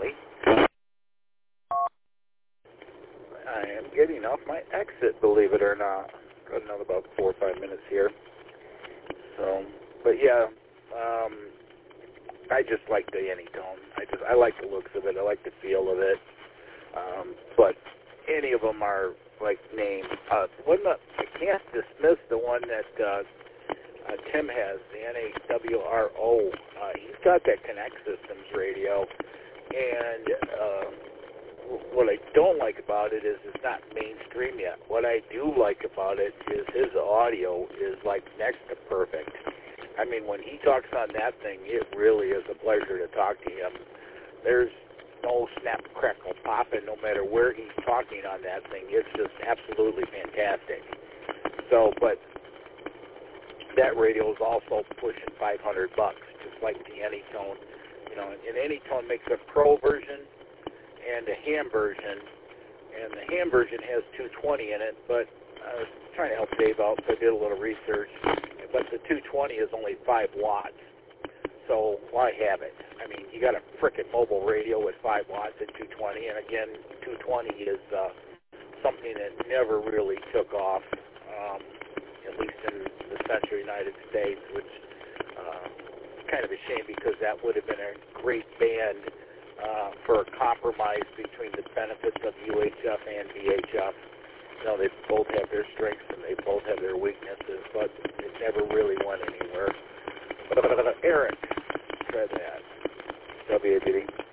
Valley. I am getting off my exit, believe it or not. Got another about 4 or 5 minutes here. So, but yeah, I just like the Anytone. I like the looks of it. I like the feel of it. But any of them are like named. I can't dismiss the one that Tim has, the NAWRO. He's got that Connect Systems radio, and what I don't like about it is it's not mainstream yet. What I do like about it is his audio is like next to perfect. I mean, when he talks on that thing, it really is a pleasure to talk to him. There's no snap, crackle, popping, no matter where he's talking on that thing. It's just absolutely fantastic. So, but that radio is also pushing $500, just like the Anytone. You know, and Anytone makes a Pro version and a ham version, and the ham version has 220 in it, but I was trying to help Dave out, so I did a little research, but the 220 is only 5 watts, so why have it? I mean, you got a frickin' mobile radio with 5 watts at 220, and again, 220 is something that never really took off, at least in the central United States, which is kind of a shame because that would have been a great band for a compromise between the benefits of UHF and VHF. You know, they both have their strengths and they both have their weaknesses, but it never really went anywhere. Eric said that. WABD.